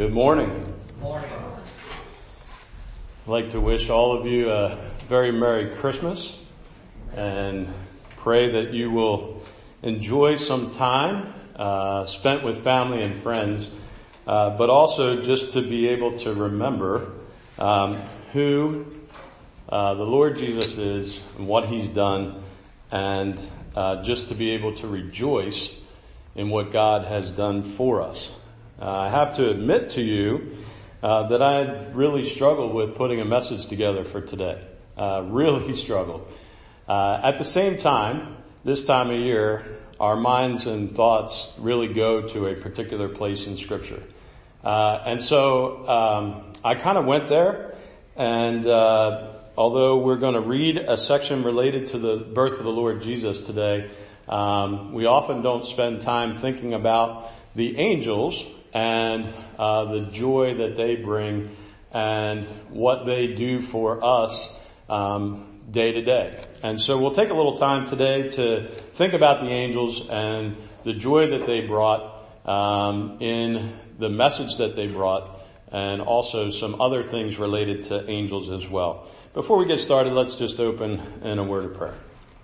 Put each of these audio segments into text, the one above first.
Good morning. Morning. I'd like to wish all of you a very Merry Christmas and pray that you will enjoy some time spent with family and friends, but also just to be able to remember who the Lord Jesus is and what He's done, and just to be able to rejoice in what God has done for us. I have to admit to you that I've really struggled with putting a message together for today. Really struggled. At the same time, this time of year, our minds and thoughts really go to a particular place in Scripture. And so I kind of went there, and although we're going to read a section related to the birth of the Lord Jesus today, we often don't spend time thinking about the angels and the joy that they bring and what they do for us day to day. And so we'll take a little time today to think about the angels and the joy that they brought in the message that they brought, and also some other things related to angels as well. Before we get started, let's just open in a word of prayer.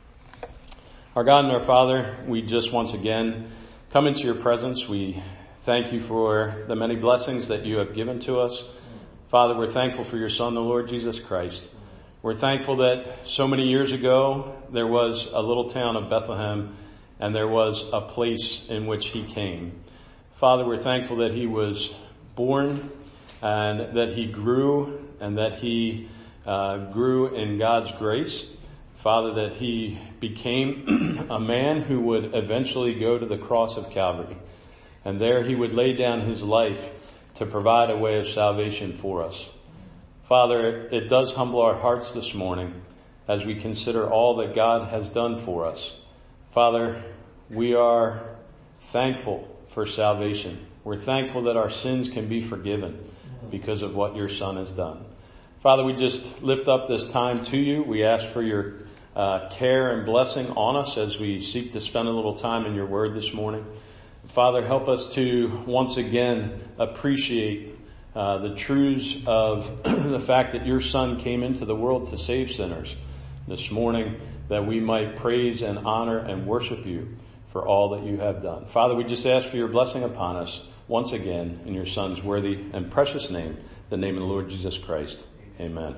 Our God and our Father, we just once again come into your presence. We thank you for the many blessings that you have given to us. Father, we're thankful for your Son, the Lord Jesus Christ. We're thankful that so many years ago there was a little town of Bethlehem, and there was a place in which he came. Father, we're thankful that he was born and that he grew, and that he grew in God's grace. Father, that he became a man who would eventually go to the cross of Calvary. And there he would lay down his life to provide a way of salvation for us. Father, it does humble our hearts this morning as we consider all that God has done for us. Father, we are thankful for salvation. We're thankful that our sins can be forgiven because of what your Son has done. Father, we just lift up this time to you. We ask for your care and blessing on us as we seek to spend a little time in your word this morning. Father, help us to once again appreciate the truths of the fact that your Son came into the world to save sinners this morning, that we might praise and honor and worship you for all that you have done. Father, we just ask for your blessing upon us once again in your Son's worthy and precious name, the name of the Lord Jesus Christ. Amen.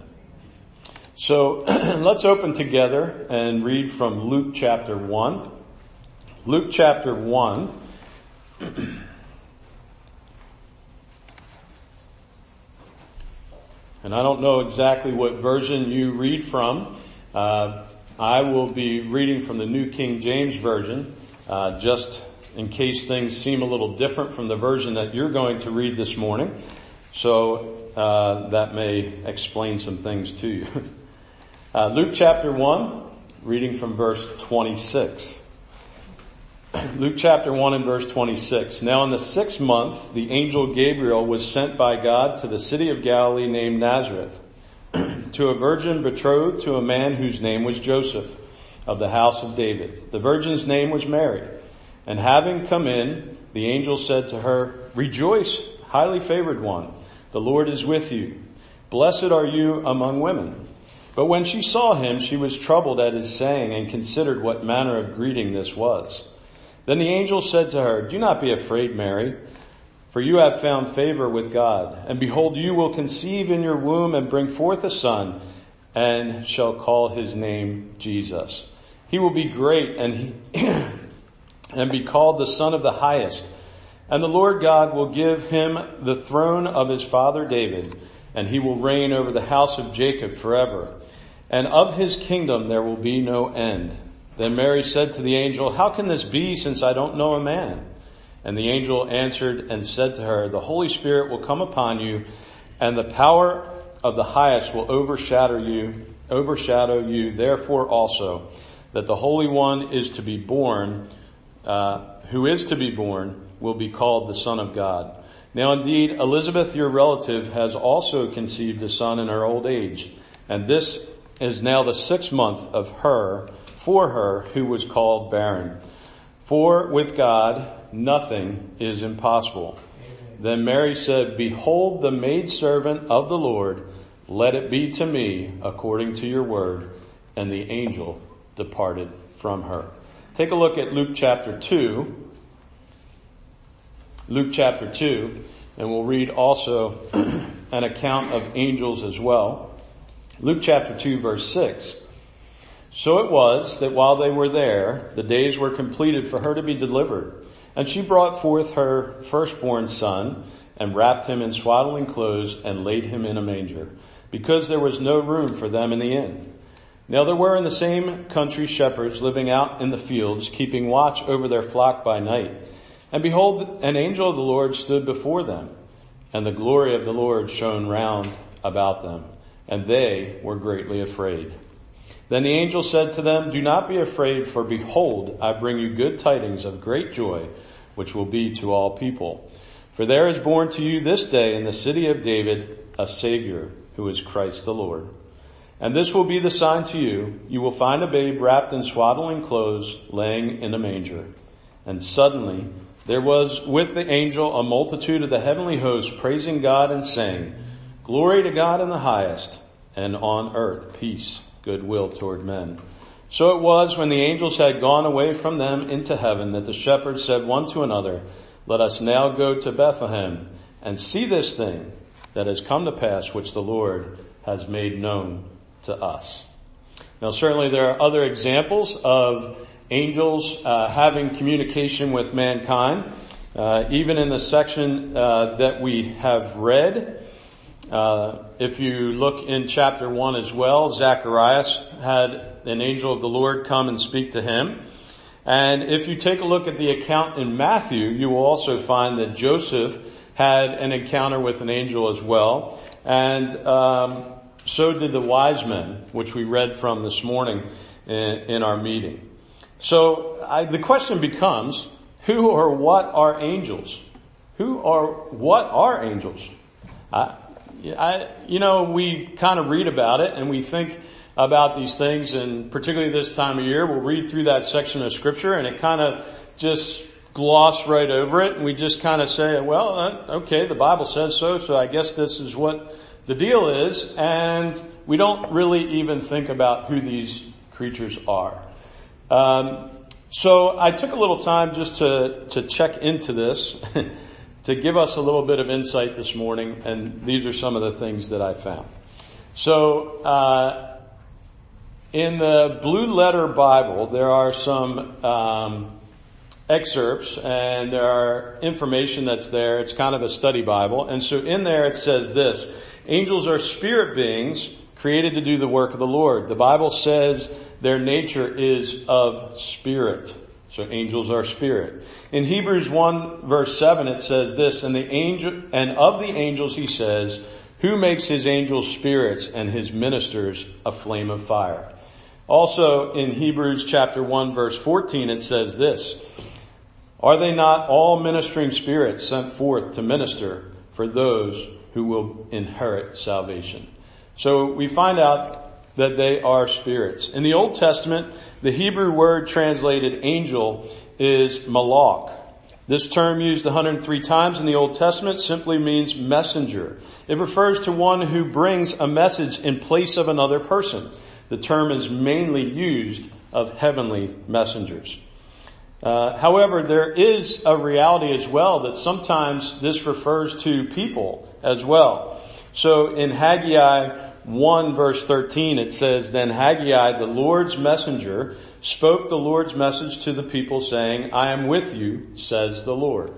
So let's open together and read from Luke chapter 1. Luke chapter 1. And I don't know exactly what version you read from. I will be reading from the New King James Version, just in case things seem a little different from the version that you're going to read this morning. So that may explain some things to you. Luke chapter 1, reading from verse 26. Luke chapter 1 and verse 26. Now in the 6th month, the angel Gabriel was sent by God to the city of Galilee named Nazareth, to a virgin betrothed to a man whose name was Joseph, of the house of David. The virgin's name was Mary. And having come in, the angel said to her, "Rejoice, highly favored one. The Lord is with you. Blessed are you among women." But when she saw him, she was troubled at his saying, and considered what manner of greeting this was. Then the angel said to her, "Do not be afraid, Mary, for you have found favor with God. And behold, you will conceive in your womb and bring forth a son, and shall call his name Jesus. He will be great and be called the Son of the Highest. And the Lord God will give him the throne of his father David, and he will reign over the house of Jacob forever. And of his kingdom there will be no end." Then Mary said to the angel, "How can this be, since I don't know a man?" And the angel answered and said to her, "The Holy Spirit will come upon you, and the power of the Highest will overshadow you. Therefore also, that the Holy One is to be born, who is to be born, will be called the Son of God. Now indeed, Elizabeth, your relative, has also conceived a son in her old age, and this is now the 6th month for her who was called barren. For with God nothing is impossible." Then Mary said, Behold the maidservant of the Lord, let it be to me according to your word. And the angel departed from her. Take a look at Luke chapter 2. Luke chapter 2, and we'll read also an account of angels as well. Luke chapter 2 verse 6. So it was that while they were there, the days were completed for her to be delivered. And she brought forth her firstborn son and wrapped him in swaddling clothes and laid him in a manger, because there was no room for them in the inn. Now there were in the same country shepherds living out in the fields, keeping watch over their flock by night. And behold, an angel of the Lord stood before them, and the glory of the Lord shone round about them, and they were greatly afraid. Then the angel said to them, Do not be afraid, for behold, I bring you good tidings of great joy, which will be to all people. For there is born to you this day in the city of David a Savior, who is Christ the Lord. And this will be the sign to you. You will find a babe wrapped in swaddling clothes, laying in a manger. And suddenly there was with the angel a multitude of the heavenly host, praising God and saying, Glory to God in the highest, and on earth peace, goodwill toward men. So it was when the angels had gone away from them into heaven that the shepherds said one to another, Let us now go to Bethlehem and see this thing that has come to pass, which the Lord has made known to us. Now certainly there are other examples of angels having communication with mankind. Even in the section that we have read, if you look in chapter 1 as well, Zacharias had an angel of the Lord come and speak to him. And if you take a look at the account in Matthew, you will also find that Joseph had an encounter with an angel as well. And so did the wise men, which we read from this morning in our meeting. So the question becomes, who or what are angels? What are angels? We kind of read about it and we think about these things, and particularly this time of year, we'll read through that section of scripture and it kind of just gloss right over it, and we just kind of say, well, okay, the Bible says so I guess this is what the deal is, and we don't really even think about who these creatures are. So I took a little time just to check into this to give us a little bit of insight this morning, and these are some of the things that I found. So in the Blue Letter Bible, there are some excerpts, and there are information that's there. It's kind of a study Bible. And so in there it says this: angels are spirit beings created to do the work of the Lord. The Bible says their nature is of spirit. So angels are spirit. In Hebrews 1 verse 7 it says this, and of the angels he says, who makes his angels spirits and his ministers a flame of fire. Also in Hebrews chapter 1 verse 14 it says this, are they not all ministering spirits sent forth to minister for those who will inherit salvation? So we find out that they are spirits. In the Old Testament, the Hebrew word translated angel is malach. This term, used 103 times in the Old Testament, simply means messenger. It refers to one who brings a message in place of another person. The term is mainly used of heavenly messengers. However, there is a reality as well that sometimes this refers to people as well. So in Haggai 1 verse 13 it says, then Haggai, the Lord's messenger, spoke the Lord's message to the people saying, I am with you, says the Lord.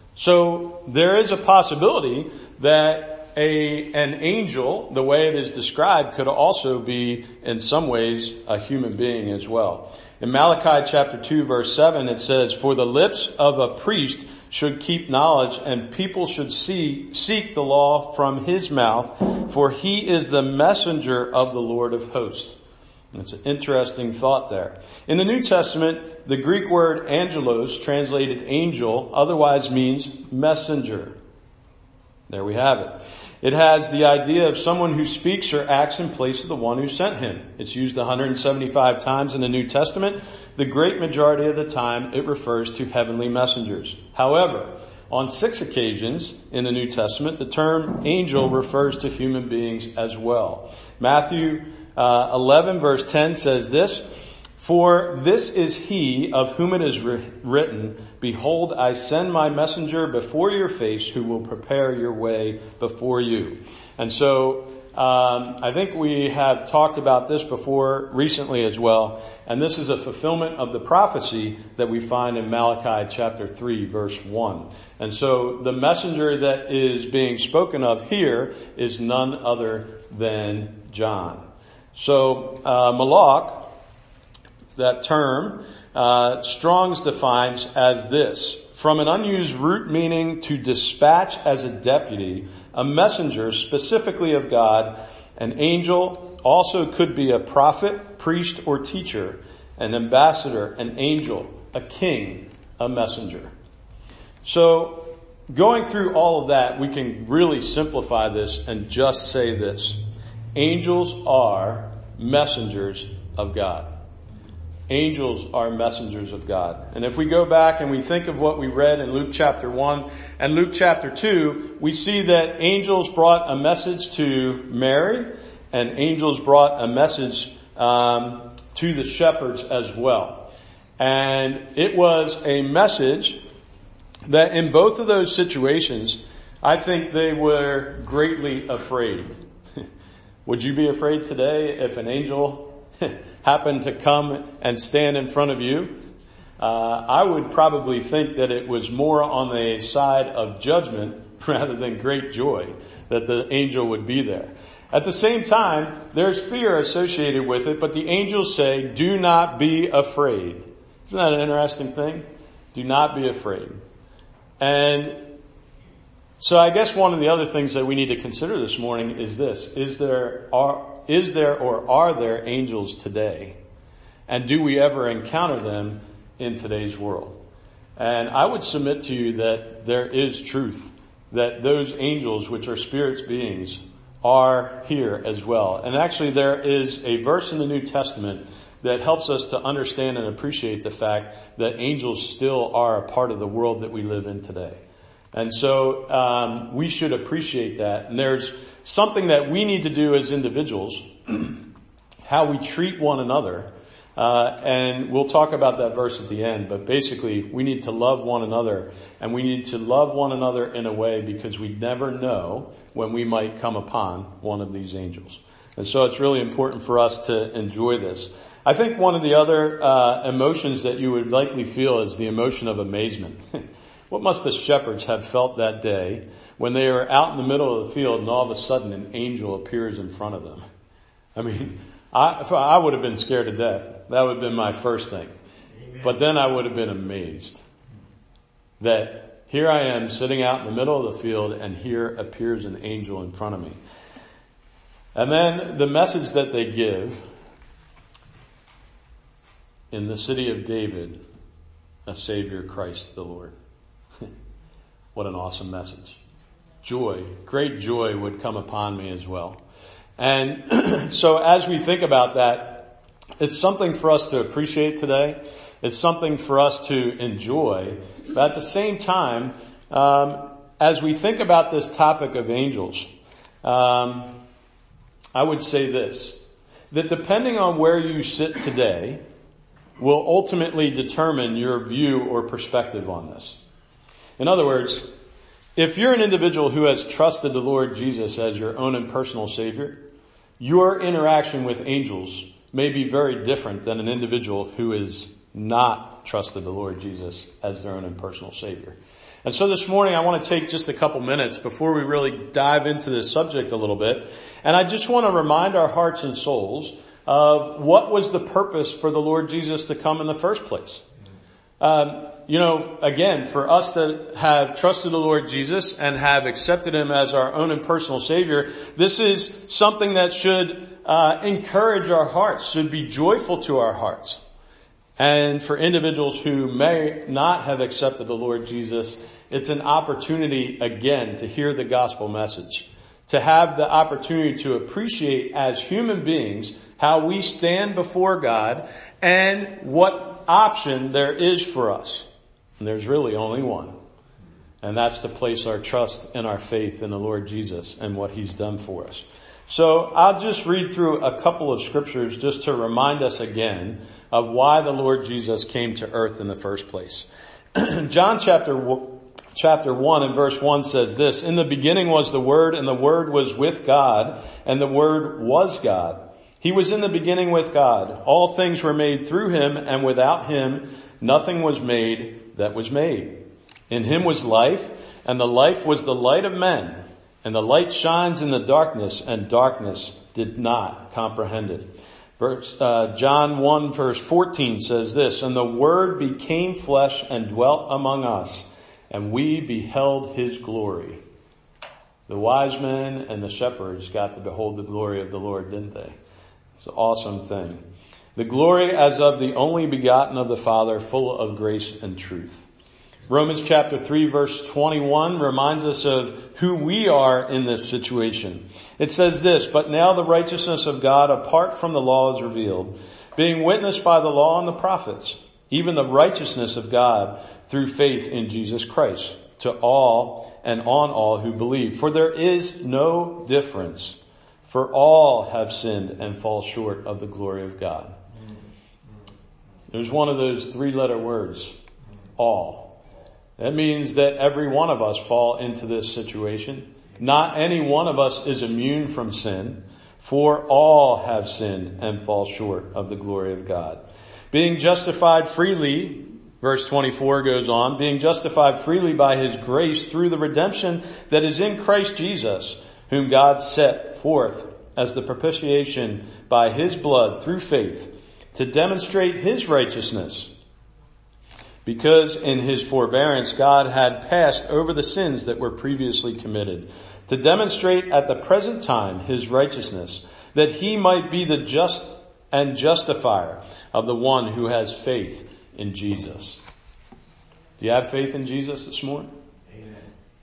So there is a possibility that an angel, the way it is described, could also be in some ways a human being as well. In Malachi chapter 2 verse 7 it says, for the lips of a priest should keep knowledge, and people should seek the law from his mouth, for he is the messenger of the Lord of hosts. It's an interesting thought there. In the New Testament, the Greek word angelos, translated angel, otherwise means messenger. There we have it. It has the idea of someone who speaks or acts in place of the one who sent him. It's used 175 times in the New Testament. The great majority of the time it refers to heavenly messengers. However, On 6 occasions in the New Testament, the term angel refers to human beings as well. Matthew 11 verse 10 says this, "For this is he of whom it is written, Behold, I send my messenger before your face who will prepare your way before you." And so I think we have talked about this before recently as well. And this is a fulfillment of the prophecy that we find in Malachi chapter 3 verse 1. And so the messenger that is being spoken of here is none other than John. So Malach, that term, Strong's defines as this: from an unused root meaning to dispatch as a deputy, a messenger specifically of God. An angel also could be a prophet, priest, or teacher, an ambassador, an angel, a king, a messenger. So going through all of that, we can really simplify this and just say this: angels are messengers of God. Angels are messengers of God. And if we go back and we think of what we read in Luke chapter 1 and Luke chapter 2, we see that angels brought a message to Mary, and angels brought a message to the shepherds as well. And it was a message that in both of those situations, I think they were greatly afraid. Would you be afraid today if an angel happened to come and stand in front of you? I would probably think that it was more on the side of judgment rather than great joy that the angel would be there. At the same time, there's fear associated with it, but the angels say, "Do not be afraid." Isn't that an interesting thing? Do not be afraid. And so I guess one of the other things that we need to consider this morning is this: Is there or are there angels today? And do we ever encounter them in today's world? And I would submit to you that there is truth, that those angels, which are spirits beings, are here as well. And actually there is a verse in the New Testament that helps us to understand and appreciate the fact that angels still are a part of the world that we live in today. And so we should appreciate that. And there's something that we need to do as individuals, how we treat one another. And we'll talk about that verse at the end, but basically we need to love one another, and we need to love one another in a way because we never know when we might come upon one of these angels. And so it's really important for us to enjoy this. I think one of the other emotions that you would likely feel is the emotion of amazement. What must the shepherds have felt that day when they were out in the middle of the field and all of a sudden an angel appears in front of them? I mean, I would have been scared to death. That would have been my first thing. Amen. But then I would have been amazed that here I am sitting out in the middle of the field and here appears an angel in front of me. And then the message that they give: in the city of David, a Savior, Christ the Lord. What an awesome message. Joy, great joy would come upon me as well. And so as we think about that, it's something for us to appreciate today. It's something for us to enjoy. But at the same time, as we think about this topic of angels, I would say this: that depending on where you sit today will ultimately determine your view or perspective on this. In other words, if you're an individual who has trusted the Lord Jesus as your own and personal Savior, your interaction with angels may be very different than an individual who is not trusted the Lord Jesus as their own and personal Savior. And so this morning I want to take just a couple minutes before we really dive into this subject a little bit. And I just want to remind our hearts and souls of what was the purpose for the Lord Jesus to come in the first place. Again, for us to have trusted the Lord Jesus and have accepted Him as our own and personal Savior, this is something that should encourage our hearts, should be joyful to our hearts. And for individuals who may not have accepted the Lord Jesus, it's an opportunity again to hear the gospel message, to have the opportunity to appreciate as human beings how we stand before God and what option there is for us. And there's really only one. And that's to place our trust and our faith in the Lord Jesus and what He's done for us. So I'll just read through a couple of scriptures just to remind us again of why the Lord Jesus came to earth in the first place. John chapter 1 and verse 1 says this, "In the beginning was the Word, and the Word was with God, and the Word was God. He was in the beginning with God. All things were made through Him, and without Him nothing was made that was made. In Him was life, and the life was the light of men. And the light shines in the darkness, and darkness did not comprehend it." John 1 verse 14 says this, "And the Word became flesh and dwelt among us, and we beheld His glory." The wise men and the shepherds got to behold the glory of the Lord, didn't they? It's an awesome thing. "The glory as of the only begotten of the Father, full of grace and truth." Romans chapter 3 verse 21 reminds us of who we are in this situation. It says this, "But now the righteousness of God apart from the law is revealed, being witnessed by the law and the prophets, even the righteousness of God through faith in Jesus Christ, to all and on all who believe. For there is no difference, for all have sinned and fall short of the glory of God." There's one of those three-letter words, all. That means that every one of us fall into this situation. Not any one of us is immune from sin, for all have sinned and fall short of the glory of God. Being justified freely, verse 24 goes on, "Being justified freely by His grace through the redemption that is in Christ Jesus, whom God set forth as the propitiation by His blood through faith, to demonstrate His righteousness. Because in His forbearance God had passed over the sins that were previously committed, to demonstrate at the present time His righteousness, that He might be the just and justifier of the one who has faith in Jesus." Do you have faith in Jesus this morning? Amen.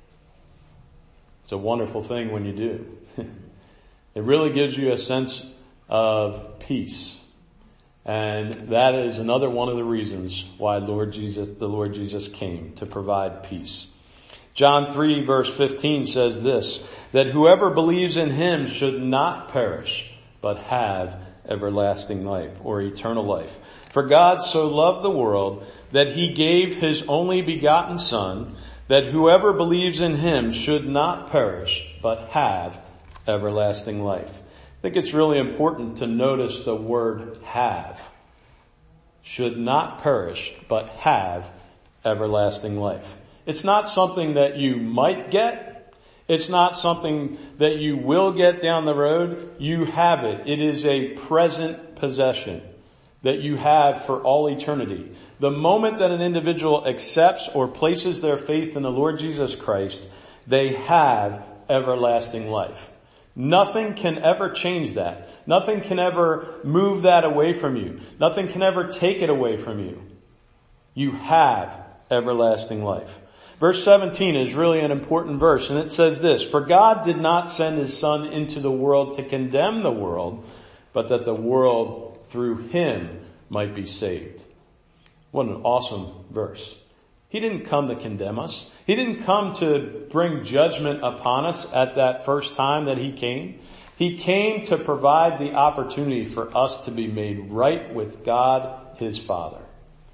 It's a wonderful thing when you do. It really gives you a sense of peace. And that is another one of the reasons why the Lord Jesus came, to provide peace. John 3 verse 15 says this, that whoever believes in Him should not perish, but have everlasting life, or eternal life. For God so loved the world that He gave His only begotten Son, that whoever believes in Him should not perish, but have everlasting life. I think it's really important to notice the word have. Should not perish, but have everlasting life. It's not something that you might get. It's not something that you will get down the road. You have it. It is a present possession that you have for all eternity. The moment that an individual accepts or places their faith in the Lord Jesus Christ, they have everlasting life. Nothing can ever change that. Nothing can ever move that away from you. Nothing can ever take it away from you. You have everlasting life. Verse 17 is really an important verse, and it says this, "For God did not send His Son into the world to condemn the world, but that the world through Him might be saved." What an awesome verse. He didn't come to condemn us. He didn't come to bring judgment upon us at that first time that He came. He came to provide the opportunity for us to be made right with God, His Father.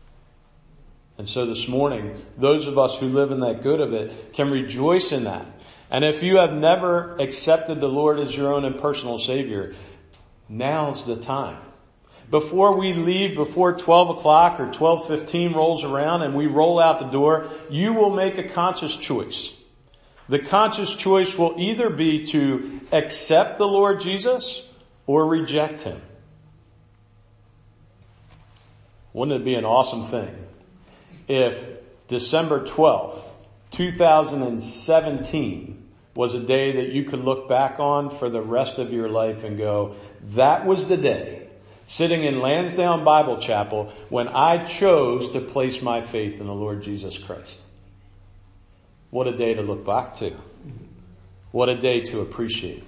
And so this morning, those of us who live in that good of it can rejoice in that. And if you have never accepted the Lord as your own and personal Savior, now's the time. Before we leave, before 12 o'clock or 12:15 rolls around and we roll out the door, you will make a conscious choice. The conscious choice will either be to accept the Lord Jesus or reject Him. Wouldn't it be an awesome thing if December 12th, 2017 was a day that you could look back on for the rest of your life and go, that was the day, sitting in Lansdowne Bible Chapel, when I chose to place my faith in the Lord Jesus Christ. What a day to look back to. What a day to appreciate.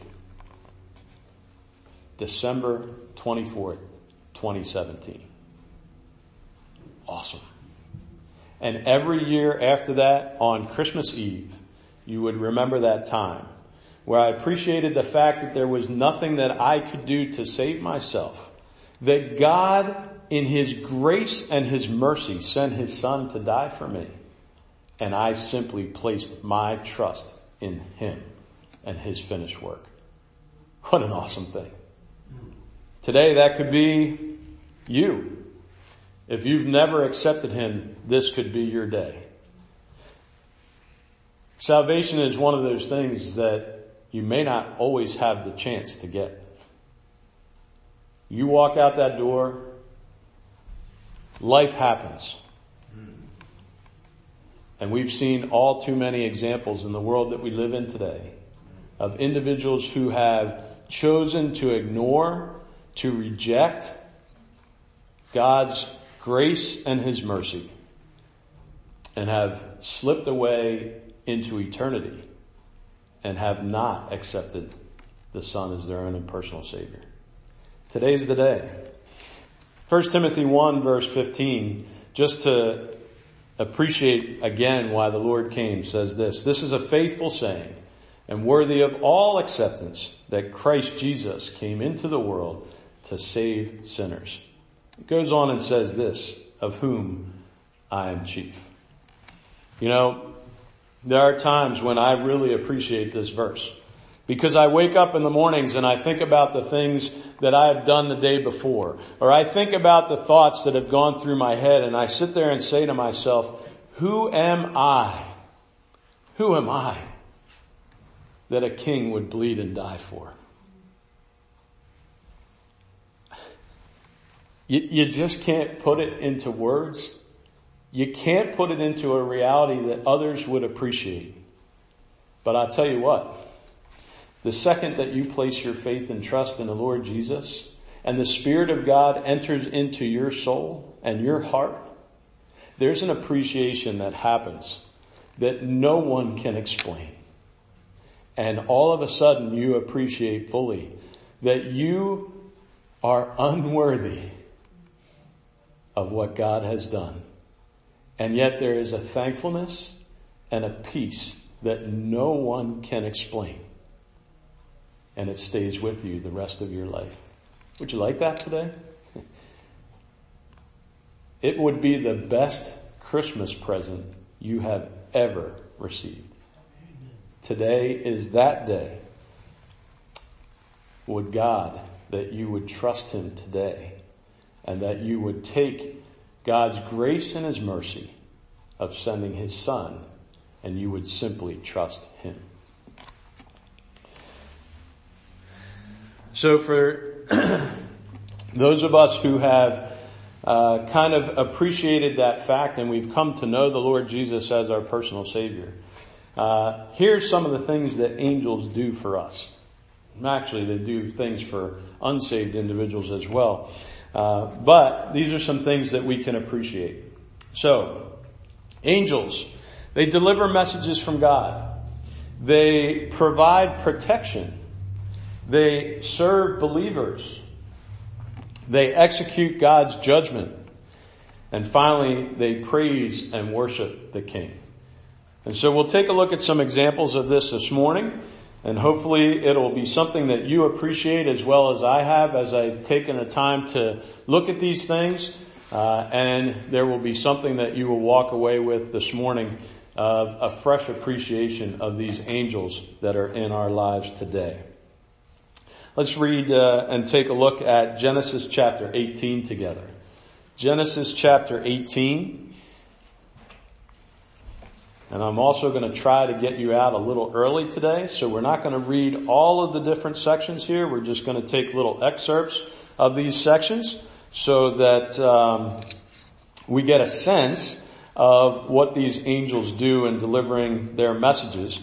December 24th, 2017. Awesome. And every year after that, on Christmas Eve, you would remember that time where I appreciated the fact that there was nothing that I could do to save myself. That God, in His grace and His mercy, sent His Son to die for me. And I simply placed my trust in Him and His finished work. What an awesome thing. Today, that could be you. If you've never accepted Him, this could be your day. Salvation is one of those things that you may not always have the chance to get. You walk out that door, life happens. And we've seen all too many examples in the world that we live in today of individuals who have chosen to ignore, to reject God's grace and His mercy and have slipped away into eternity and have not accepted the Son as their own and personal Savior. Today's the day. 1 Timothy 1 verse 15, just to appreciate again why the Lord came, says this: "This is a faithful saying and worthy of all acceptance that Christ Jesus came into the world to save sinners." It goes on and says this: "Of whom I am chief." You know, there are times when I really appreciate this verse because I wake up in the mornings and I think about the things that I have done the day before, or I think about the thoughts that have gone through my head, and I sit there and say to myself, who am I? Who am I that a king would bleed and die for? You just can't put it into words. You can't put it into a reality that others would appreciate. But I'll tell you what, the second that you place your faith and trust in the Lord Jesus and the Spirit of God enters into your soul and your heart, there's an appreciation that happens that no one can explain. And all of a sudden you appreciate fully that you are unworthy of what God has done. And yet there is a thankfulness and a peace that no one can explain. And it stays with you the rest of your life. Would you like that today? It would be the best Christmas present you have ever received. Today is that day. Would God that you would trust Him today and that you would take God's grace and His mercy of sending His Son and you would simply trust Him. So for those of us who have kind of appreciated that fact and we've come to know the Lord Jesus as our personal Savior, here's some of the things that angels do for us. Actually, they do things for unsaved individuals as well. But these are some things that we can appreciate. So, angels, they deliver messages from God. They provide protection. They serve believers. They execute God's judgment. And finally, they praise and worship the King. And so we'll take a look at some examples of this morning. And hopefully it'll be something that you appreciate as well as I have as I've taken the time to look at these things. And there will be something that you will walk away with this morning of a fresh appreciation of these angels that are in our lives today. Let's read and take a look at Genesis chapter 18 together. Genesis chapter 18. And I'm also going to try to get you out a little early today. So we're not going to read all of the different sections here. We're just going to take little excerpts of these sections so that we get a sense of what these angels do in delivering their messages.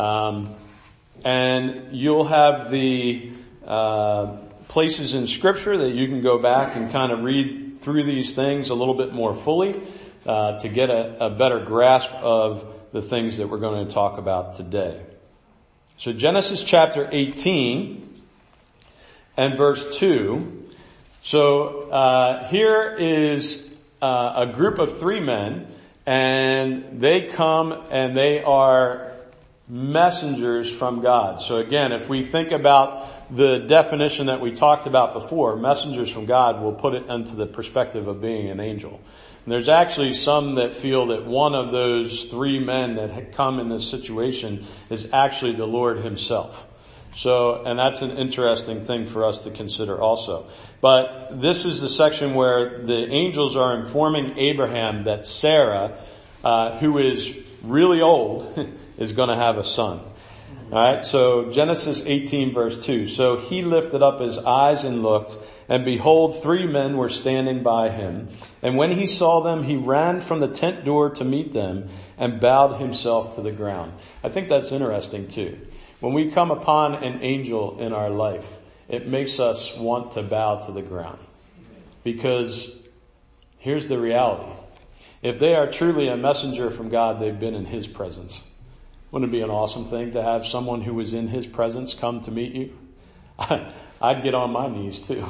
And you'll have the places in Scripture that you can go back and kind of read through these things a little bit more fully to get a better grasp of the things that we're going to talk about today. So Genesis chapter 18 and verse 2. So here is a group of 3 men, and they come and they are messengers from God. So again, if we think about the definition that we talked about before, messengers from God, will put it into the perspective of being an angel. And there's actually some that feel that one of those three men that had come in this situation is actually the Lord himself. So, and that's an interesting thing for us to consider also. But this is the section where the angels are informing Abraham that Sarah, who is really old, is going to have a son. Alright, so Genesis 18 verse 2. So he lifted up his eyes and looked, and behold, 3 men were standing by him. And when he saw them, he ran from the tent door to meet them and bowed himself to the ground. I think that's interesting too. When we come upon an angel in our life, it makes us want to bow to the ground. Because here's the reality. If they are truly a messenger from God, they've been in his presence. Wouldn't it be an awesome thing to have someone who was in his presence come to meet you? I'd get on my knees too.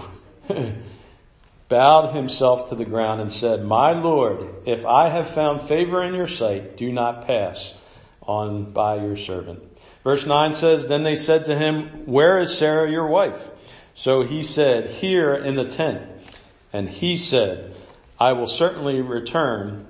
Bowed himself to the ground and said, "My Lord, if I have found favor in your sight, do not pass on by your servant." Verse 9 says, "Then they said to him, 'Where is Sarah your wife?' So he said, 'Here in the tent.' And he said, 'I will certainly return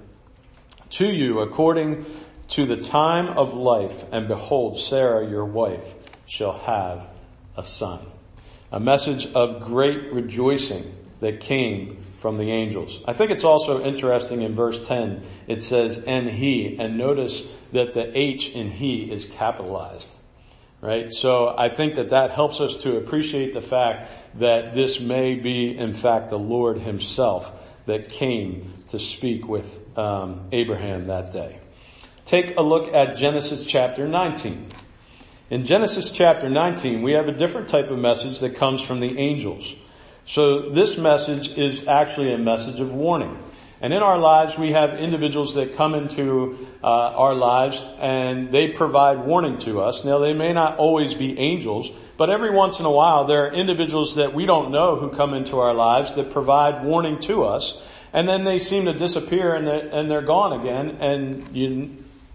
to you according to the time of life, and behold, Sarah your wife shall have a son.'" A message of great rejoicing that came from the angels. I think it's also interesting in verse 10, it says, "and he," and notice that the H in he is capitalized. Right? So I think that helps us to appreciate the fact that this may be, in fact, the Lord himself that came to speak with Abraham that day. Take a look at Genesis chapter 19. In Genesis chapter 19, we have a different type of message that comes from the angels. So this message is actually a message of warning. And in our lives, we have individuals that come into our lives and they provide warning to us. Now, they may not always be angels, but every once in a while, there are individuals that we don't know who come into our lives that provide warning to us. And then they seem to disappear and they're gone again, and you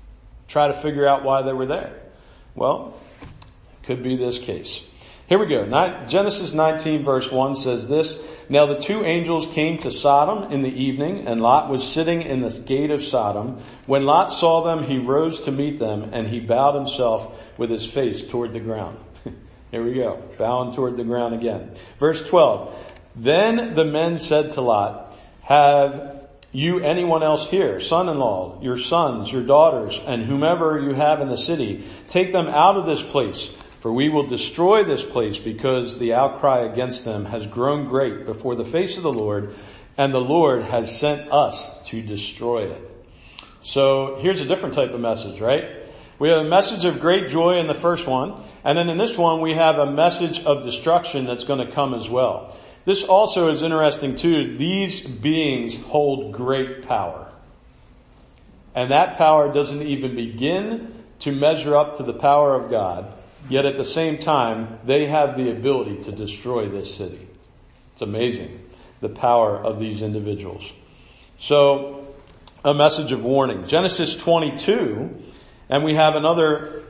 try to figure out why they were there. Well, could be this case. Here we go. Genesis 19 verse 1 says this, "Now the 2 angels came to Sodom in the evening, and Lot was sitting in the gate of Sodom. When Lot saw them, he rose to meet them, and he bowed himself with his face toward the ground." Here we go. Bowing toward the ground again. Verse 12, "Then the men said to Lot, 'Have you anyone else here, son-in-law, your sons, your daughters, and whomever you have in the city? Take them out of this place, for we will destroy this place, because the outcry against them has grown great before the face of the Lord, and the Lord has sent us to destroy it.'" So here's a different type of message, right? We have a message of great joy in the first one, and then in this one we have a message of destruction that's going to come as well. This also is interesting too. These beings hold great power. And that power doesn't even begin to measure up to the power of God. Yet at the same time, they have the ability to destroy this city. It's amazing, the power of these individuals. So, a message of warning. Genesis 22, and we have another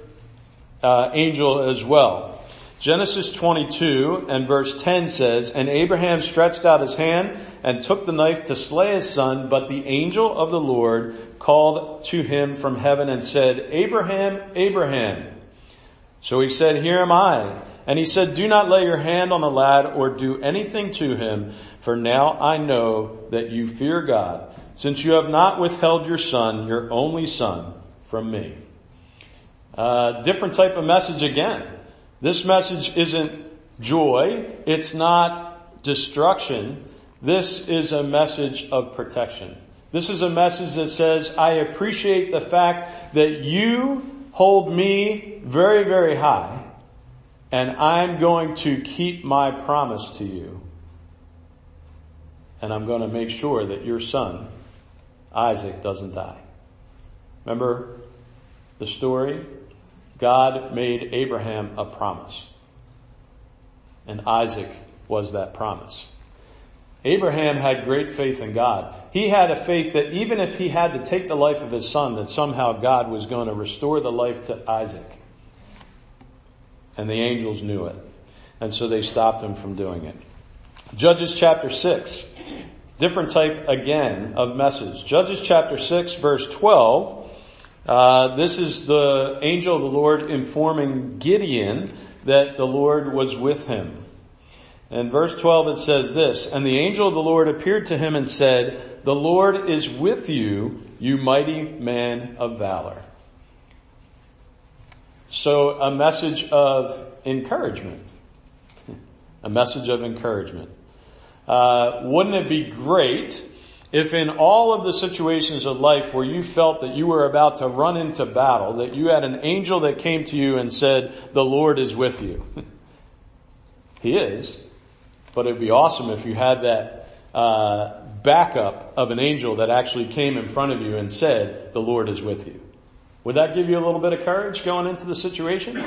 angel as well. Genesis 22 and verse 10 says, "And Abraham stretched out his hand and took the knife to slay his son, but the angel of the Lord called to him from heaven and said, 'Abraham, Abraham.' So he said, 'Here am I.' And he said, 'Do not lay your hand on the lad or do anything to him, for now I know that you fear God, since you have not withheld your son, your only son, from me.'" Different type of message again. This message isn't joy. It's not destruction. This is a message of protection. This is a message that says, "I appreciate the fact that you hold me very, very high, and I'm going to keep my promise to you. And I'm going to make sure that your son, Isaac, doesn't die." Remember the story? God made Abraham a promise. And Isaac was that promise. Abraham had great faith in God. He had a faith that even if he had to take the life of his son, that somehow God was going to restore the life to Isaac. And the angels knew it. And so they stopped him from doing it. Judges chapter 6. Different type again of message. Judges chapter 6 verse 12. This is the angel of the Lord informing Gideon that the Lord was with him. In verse 12 it says this, "And the angel of the Lord appeared to him and said, 'The Lord is with you, you mighty man of valor.'" So a message of encouragement. A message of encouragement. Wouldn't it be great if in all of the situations of life where you felt that you were about to run into battle, that you had an angel that came to you and said, "The Lord is with you"? He is. But it'd be awesome if you had that backup of an angel that actually came in front of you and said, "The Lord is with you." Would that give you a little bit of courage going into the situation?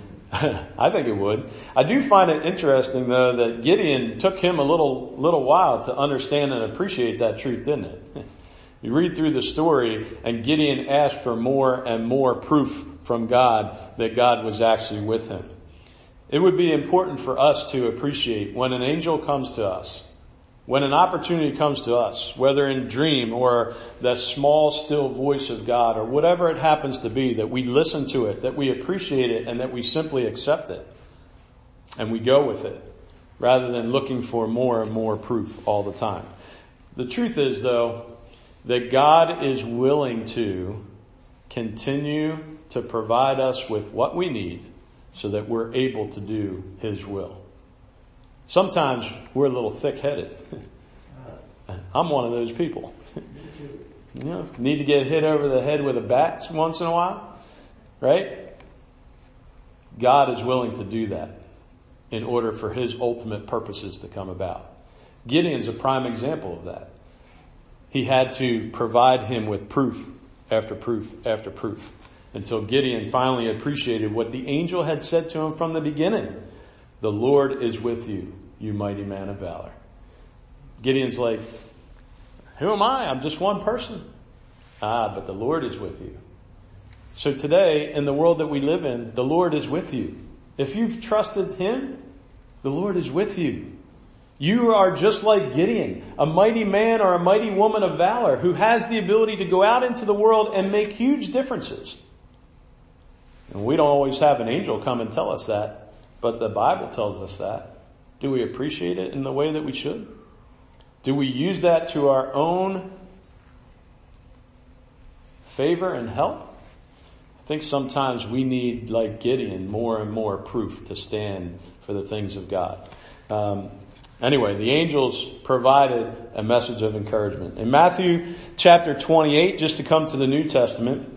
I think it would. I do find it interesting though that Gideon took him a little while to understand and appreciate that truth, didn't it? You read through the story and Gideon asked for more and more proof from God that God was actually with him. It would be important for us to appreciate when an angel comes to us, when an opportunity comes to us, whether in dream or the small still voice of God or whatever it happens to be, that we listen to it, that we appreciate it, and that we simply accept it. And we go with it rather than looking for more and more proof all the time. The truth is though, that God is willing to continue to provide us with what we need so that we're able to do His will. Sometimes we're a little thick-headed. I'm one of those people. Need to get hit over the head with a bat once in a while, right? God is willing to do that in order for His ultimate purposes to come about. Gideon's a prime example of that. He had to provide him with proof after proof after proof until Gideon finally appreciated what the angel had said to him from the beginning. "The Lord is with you, you mighty man of valor." Gideon's like, "Who am I? I'm just one person." But the Lord is with you. So today, in the world that we live in, the Lord is with you. If you've trusted Him, the Lord is with you. You are just like Gideon, a mighty man or a mighty woman of valor who has the ability to go out into the world and make huge differences. And we don't always have an angel come and tell us that, but the Bible tells us that. Do we appreciate it in the way that we should? Do we use that to our own favor and help? I think sometimes we need, like Gideon, more and more proof to stand for the things of God. Anyway, the angels provided a message of encouragement. In Matthew chapter 28, just to come to the New Testament,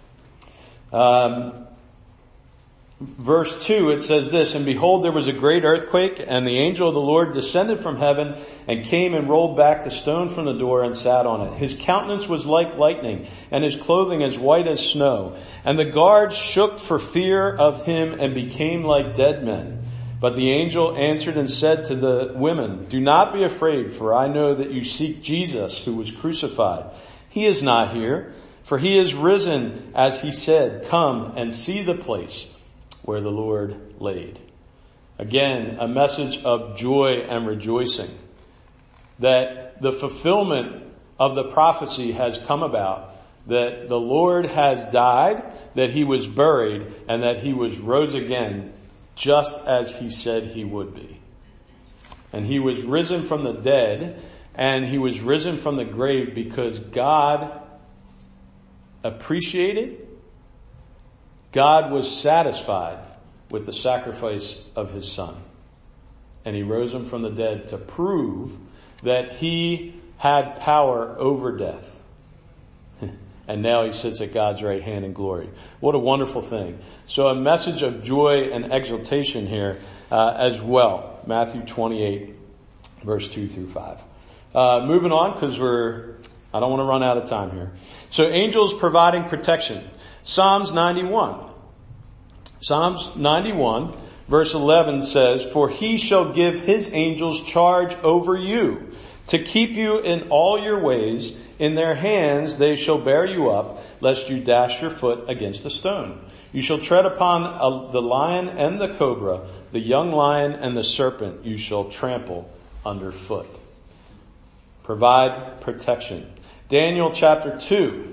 verse 2, it says this, "And behold, there was a great earthquake, and the angel of the Lord descended from heaven and came and rolled back the stone from the door and sat on it. His countenance was like lightning, and his clothing as white as snow. And the guards shook for fear of him and became like dead men. But the angel answered and said to the women, 'Do not be afraid, for I know that you seek Jesus who was crucified. He is not here, for he is risen, as he said. Come and see the place where the Lord laid.'" Again, a message of joy and rejoicing that the fulfillment of the prophecy has come about, that the Lord has died, that He was buried, and that He was rose again just as He said He would be. And He was risen from the dead, and He was risen from the grave because God appreciated, God was satisfied with the sacrifice of His Son. And He rose Him from the dead to prove that He had power over death. And now He sits at God's right hand in glory. What a wonderful thing. So a message of joy and exultation here as well. Matthew 28, verse 2 through 5. Moving on, because I don't want to run out of time here. So angels providing protection. Psalms 91. Psalms 91, Verse 11 says, "For he shall give his angels charge over you, to keep you in all your ways. In their hands they shall bear you up, lest you dash your foot against a stone. You shall tread upon the lion and the cobra, the young lion and the serpent you shall trample underfoot." Provide protection. Daniel chapter 2.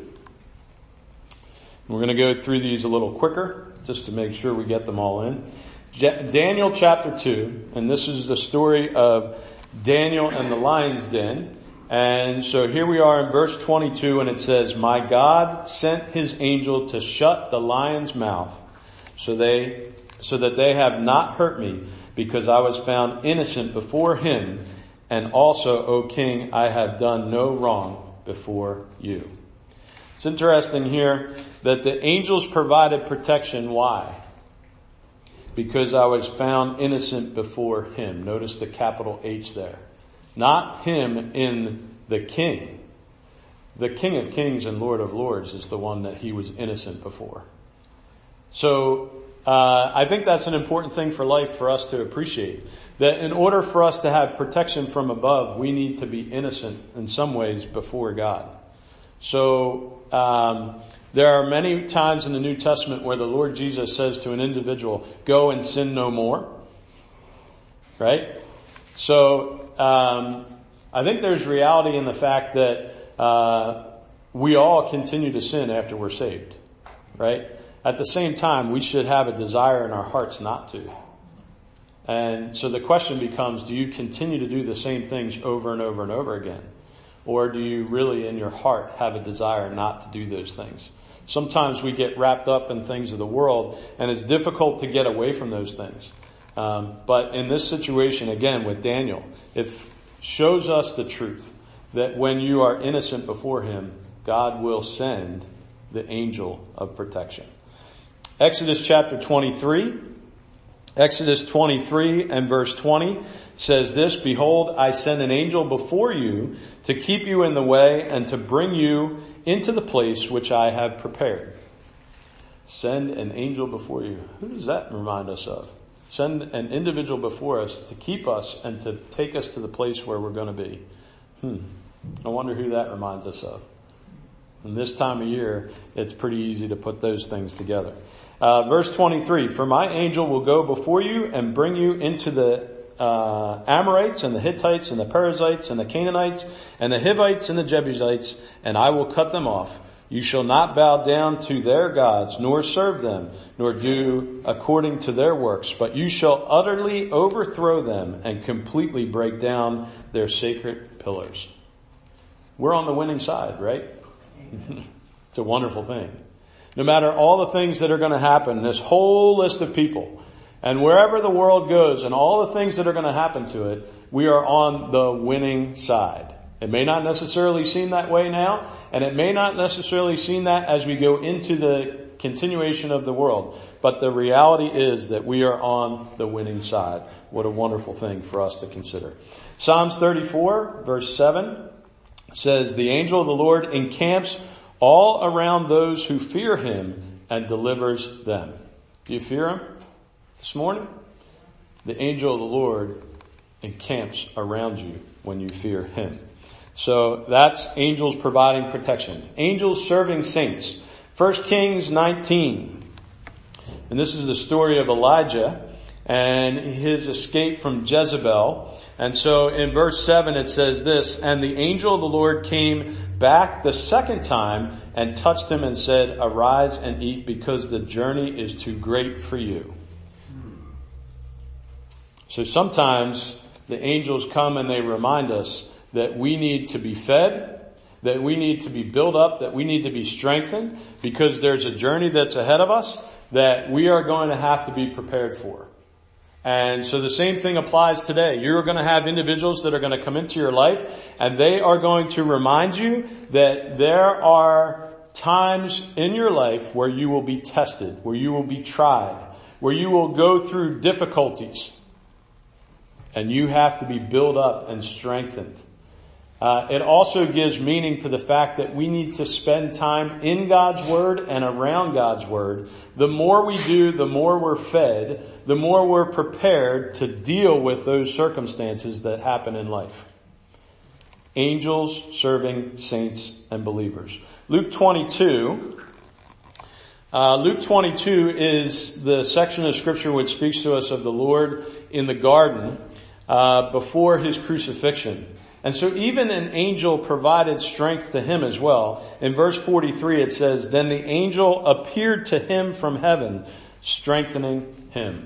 We're going to go through these a little quicker, just to make sure we get them all in. Daniel chapter 2, and this is the story of Daniel and the lion's den. And so here we are in verse 22, and it says, "My God sent his angel to shut the lion's mouth, so that they have not hurt me, because I was found innocent before him. And also, O king, I have done no wrong before you." It's interesting here that the angels provided protection. Why? Because I was found innocent before him. Notice the capital H there. Not him in the king. The King of Kings and Lord of Lords is the one that he was innocent before. So I think that's an important thing for life for us to appreciate. That in order for us to have protection from above, we need to be innocent in some ways before God. So there are many times in the New Testament where the Lord Jesus says to an individual, "Go and sin no more." Right? So I think there's reality in the fact that we all continue to sin after we're saved. Right? At the same time, we should have a desire in our hearts not to. And so the question becomes, do you continue to do the same things over and over and over again? Or do you really in your heart have a desire not to do those things? Sometimes we get wrapped up in things of the world, and it's difficult to get away from those things. But in this situation, again, with Daniel, it shows us the truth that when you are innocent before him, God will send the angel of protection. Exodus chapter 23. Exodus 23 and verse 20 says this, "Behold, I send an angel before you to keep you in the way and to bring you into the place which I have prepared." Send an angel before you. Who does that remind us of? Send an individual before us to keep us and to take us to the place where we're going to be. I wonder who that reminds us of. In this time of year, it's pretty easy to put those things together. Verse 23, "For my angel will go before you and bring you into the Amorites and the Hittites and the Perizzites and the Canaanites and the Hivites and the Jebusites, and I will cut them off. You shall not bow down to their gods, nor serve them, nor do according to their works, but you shall utterly overthrow them and completely break down their sacred pillars." We're on the winning side, right? It's a wonderful thing. No matter all the things that are going to happen, this whole list of people, and wherever the world goes and all the things that are going to happen to it, we are on the winning side. It may not necessarily seem that way now, and it may not necessarily seem that as we go into the continuation of the world. But the reality is that we are on the winning side. What a wonderful thing for us to consider. Psalms 34, verse 7 says, "The angel of the Lord encamps all around those who fear him and delivers them." Do you fear him this morning? The angel of the Lord encamps around you when you fear him. So that's angels providing protection. Angels serving saints. 1 Kings 19. And this is the story of Elijah and his escape from Jezebel. And so in verse 7 it says this, "And the angel of the Lord came back the second time and touched him and said, 'Arise and eat, because the journey is too great for you.'" So sometimes the angels come and they remind us that we need to be fed, that we need to be built up, that we need to be strengthened, because there's a journey that's ahead of us that we are going to have to be prepared for. And so the same thing applies today. You're going to have individuals that are going to come into your life, and they are going to remind you that there are times in your life where you will be tested, where you will be tried, where you will go through difficulties. And you have to be built up and strengthened. It also gives meaning to the fact that we need to spend time in God's Word and around God's Word. The more we do, the more we're fed, the more we're prepared to deal with those circumstances that happen in life. Angels serving saints and believers. Luke 22 is the section of Scripture which speaks to us of the Lord in the garden before His crucifixion. And so even an angel provided strength to Him as well. In verse 43 it says, "Then the angel appeared to Him from heaven, strengthening Him."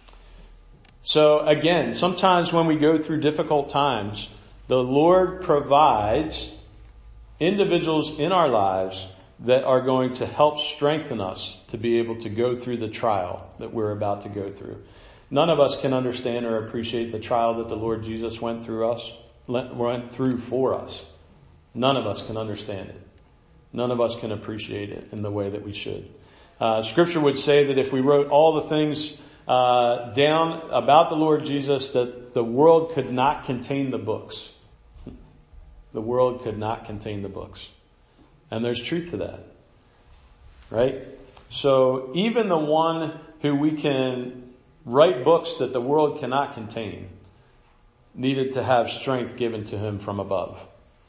So again, sometimes when we go through difficult times, the Lord provides individuals in our lives that are going to help strengthen us to be able to go through the trial that we're about to go through. None of us can understand or appreciate the trial that the Lord Jesus went through for us. None of us can understand it. None of us can appreciate it in the way that we should. Scripture would say that if we wrote all the things down about the Lord Jesus, that the world could not contain the books. The world could not contain the books. And there's truth to that. Right? So even the one who we can write books that the world cannot contain needed to have strength given to him from above.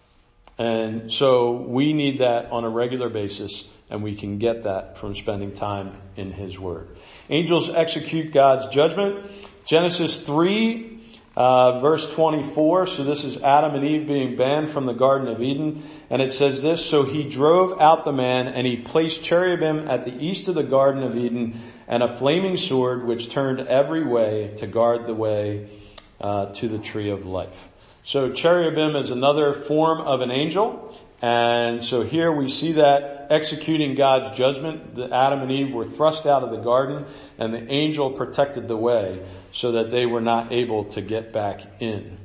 And so we need that on a regular basis, and we can get that from spending time in His Word. Angels execute God's judgment. Genesis 3, verse 24. So this is Adam and Eve being banned from the Garden of Eden. And it says this, "So he drove out the man, and he placed cherubim at the east of the Garden of Eden, and a flaming sword which turned every way to guard the way to the tree of life." So cherubim is another form of an angel. And so here we see that executing God's judgment. That Adam and Eve were thrust out of the garden, and the angel protected the way so that they were not able to get back in.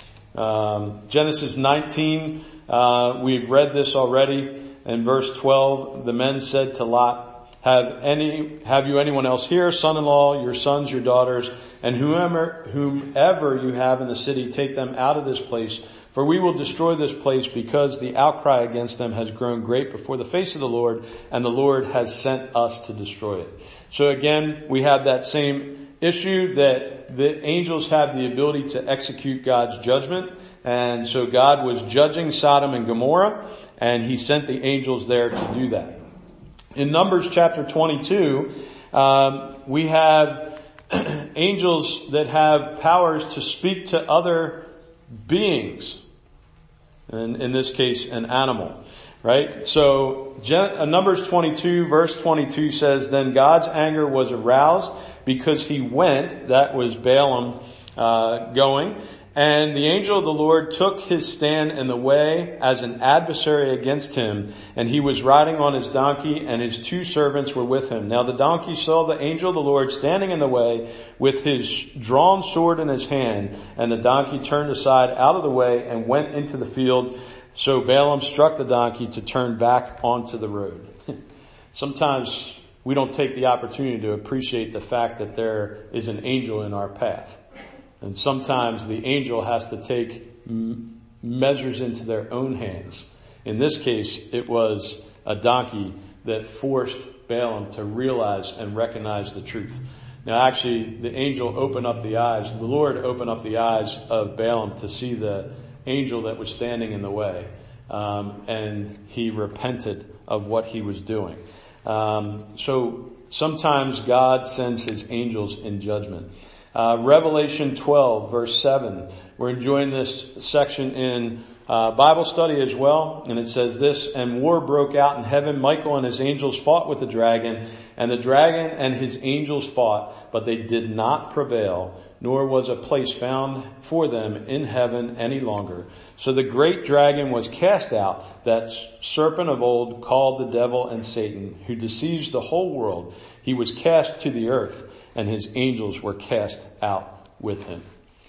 Genesis 19, we've read this already. In verse 12, the men said to Lot, Have you anyone else here, son-in-law, your sons, your daughters, and whomever you have in the city, take them out of this place, for we will destroy this place because the outcry against them has grown great before the face of the Lord, and the Lord has sent us to destroy it. So again, we have that same issue that the angels have the ability to execute God's judgment. And so God was judging Sodom and Gomorrah, and He sent the angels there to do that. In Numbers chapter 22, we have angels that have powers to speak to other beings. And in this case, an animal. Right? So, Numbers 22 verse 22 says, "Then God's anger was aroused because he went," that was Balaam, going, "and the angel of the Lord took his stand in the way as an adversary against him, and he was riding on his donkey, and his two servants were with him. Now the donkey saw the angel of the Lord standing in the way with his drawn sword in his hand, and the donkey turned aside out of the way and went into the field. So Balaam struck the donkey to turn back onto the road." Sometimes we don't take the opportunity to appreciate the fact that there is an angel in our path. And sometimes the angel has to take measures into their own hands. In this case, it was a donkey that forced Balaam to realize and recognize the truth. Now actually, the angel opened up the eyes, the Lord opened up the eyes of Balaam to see the angel that was standing in the way. And he repented of what he was doing. So sometimes God sends His angels in judgment. Revelation 12 verse 7. We're enjoying this section in Bible study as well. And it says this, "And war broke out in heaven. Michael and his angels fought with the dragon, and the dragon and his angels fought, but they did not prevail, nor was a place found for them in heaven any longer. So the great dragon was cast out, that serpent of old called the devil and Satan, who deceives the whole world. He was cast to the earth, and his angels were cast out with him."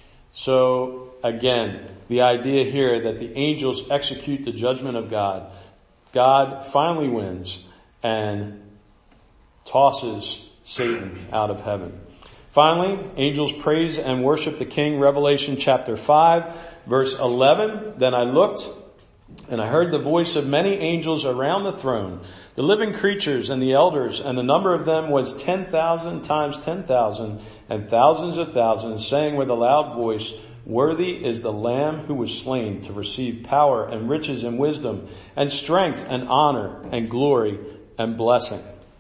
So again, the idea here that the angels execute the judgment of God. God finally wins and tosses Satan out of heaven. Finally, angels praise and worship the King. Revelation chapter 5, verse 11. Then I looked, and I heard the voice of many angels around the throne, the living creatures and the elders, and the number of them was 10,000 times 10,000, and thousands of thousands, saying with a loud voice, "Worthy is the Lamb who was slain to receive power and riches and wisdom and strength and honor and glory and blessing."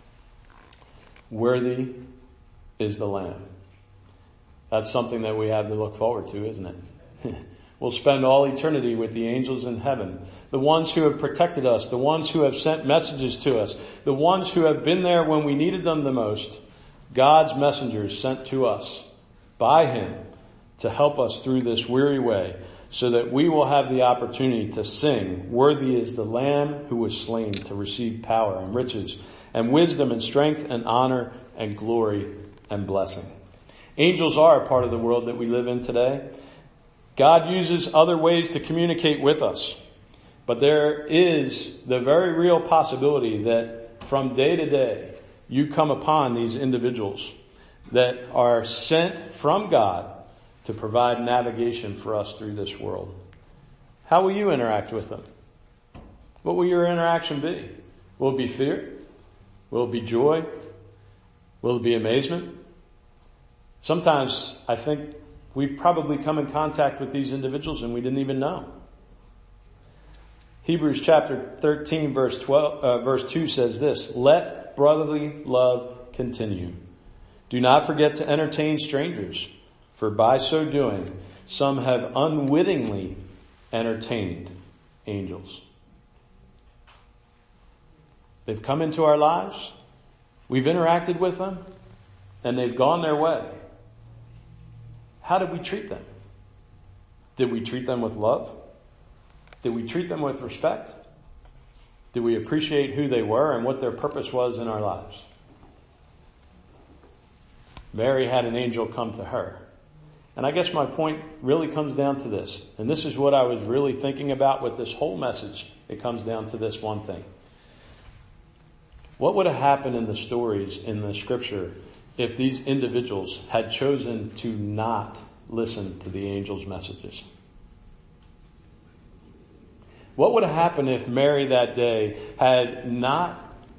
Worthy is the Lamb. That's something that we have to look forward to, isn't it? We'll spend all eternity with the angels in heaven, the ones who have protected us, the ones who have sent messages to us, the ones who have been there when we needed them the most, God's messengers sent to us by Him to help us through this weary way, so that we will have the opportunity to sing, "Worthy is the Lamb who was slain to receive power and riches and wisdom and strength and honor and glory and blessing." Angels are a part of the world that we live in today. God uses other ways to communicate with us. But there is the very real possibility that from day to day, you come upon these individuals that are sent from God to provide navigation for us through this world. How will you interact with them? What will your interaction be? Will it be fear? Will it be joy? Will it be amazement? Sometimes I think we've probably come in contact with these individuals and we didn't even know. Hebrews chapter 13 verse 2 says this, "Let brotherly love continue. Do not forget to entertain strangers, for by so doing, some have unwittingly entertained angels." They've come into our lives, we've interacted with them, and they've gone their way. How did we treat them? Did we treat them with love? Did we treat them with respect? Did we appreciate who they were and what their purpose was in our lives? Mary had an angel come to her. And I guess my point really comes down to this. And this is what I was really thinking about with this whole message. It comes down to this one thing. What would have happened in the stories in the scripture if these individuals had chosen to not listen to the angel's messages? What would have happened if Mary that day had not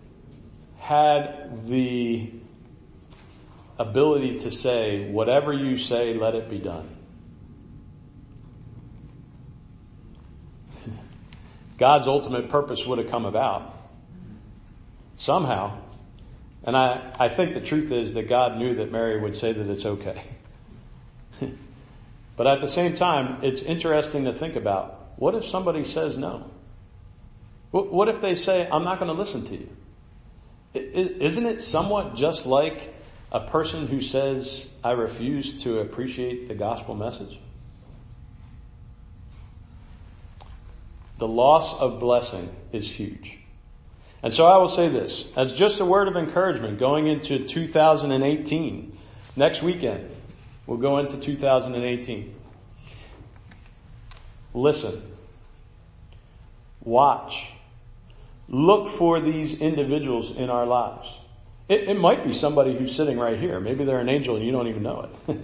had the ability to say, "Whatever you say, let it be done"? God's ultimate purpose would have come about somehow. And I think the truth is that God knew that Mary would say that it's okay. But at the same time, it's interesting to think about, what if somebody says no? What if they say, "I'm not going to listen to you"? Isn't it somewhat just like a person who says, "I refuse to appreciate the gospel message"? The loss of blessing is huge. And so I will say this, as just a word of encouragement going into 2018. Next weekend, we'll go into 2018. Listen. Watch. Look for these individuals in our lives. It might be somebody who's sitting right here. Maybe they're an angel and you don't even know it.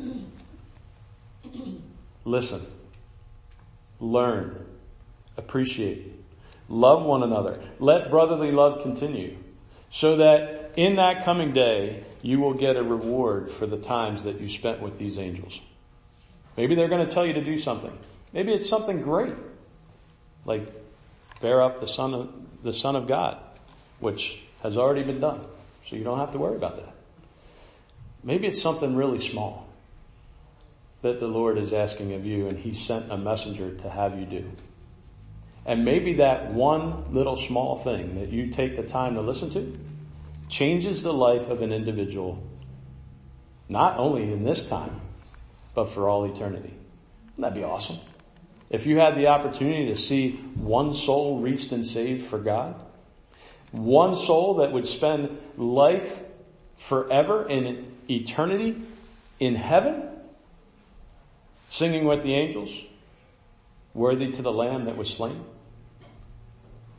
Listen. Learn. Appreciate. Love one another. Let brotherly love continue, so that in that coming day, you will get a reward for the times that you spent with these angels. Maybe they're going to tell you to do something. Maybe it's something great, like bear up the Son of God, which has already been done, so you don't have to worry about that. Maybe it's something really small that the Lord is asking of you, and He sent a messenger to have you do. And maybe that one little small thing that you take the time to listen to changes the life of an individual, not only in this time, but for all eternity. Wouldn't that be awesome? If you had the opportunity to see one soul reached and saved for God, one soul that would spend life forever in eternity in heaven, singing with the angels, worthy to the Lamb that was slain.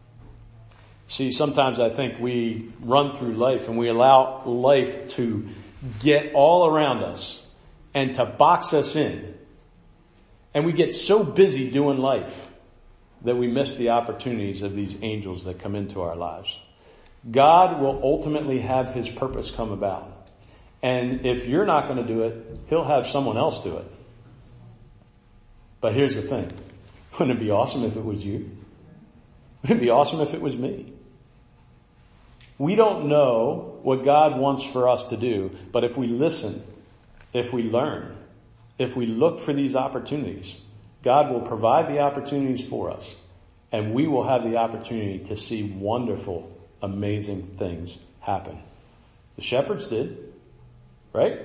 See, sometimes I think we run through life and we allow life to get all around us and to box us in. And we get so busy doing life that we miss the opportunities of these angels that come into our lives. God will ultimately have his purpose come about. And if you're not going to do it, he'll have someone else do it. But here's the thing. Wouldn't it be awesome if it was you? Wouldn't it be awesome if it was me? We don't know what God wants for us to do, but if we listen, if we learn, if we look for these opportunities, God will provide the opportunities for us, and we will have the opportunity to see wonderful, amazing things happen. The shepherds did, right?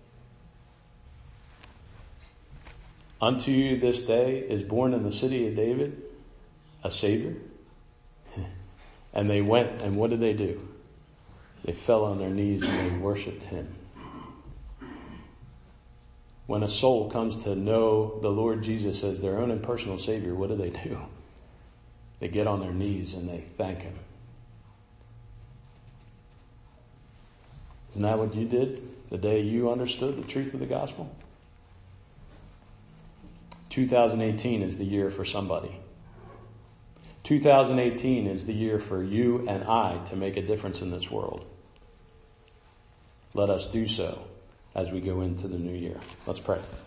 Unto you this day is born in the city of David a Savior. And they went, and what did they do? They fell on their knees and they worshiped him. When a soul comes to know the Lord Jesus as their own and personal Savior, what do? They get on their knees and they thank him. Isn't that what you did the day you understood the truth of the gospel? 2018 is the year for somebody. 2018 is the year for you and I to make a difference in this world. Let us do so as we go into the new year. Let's pray.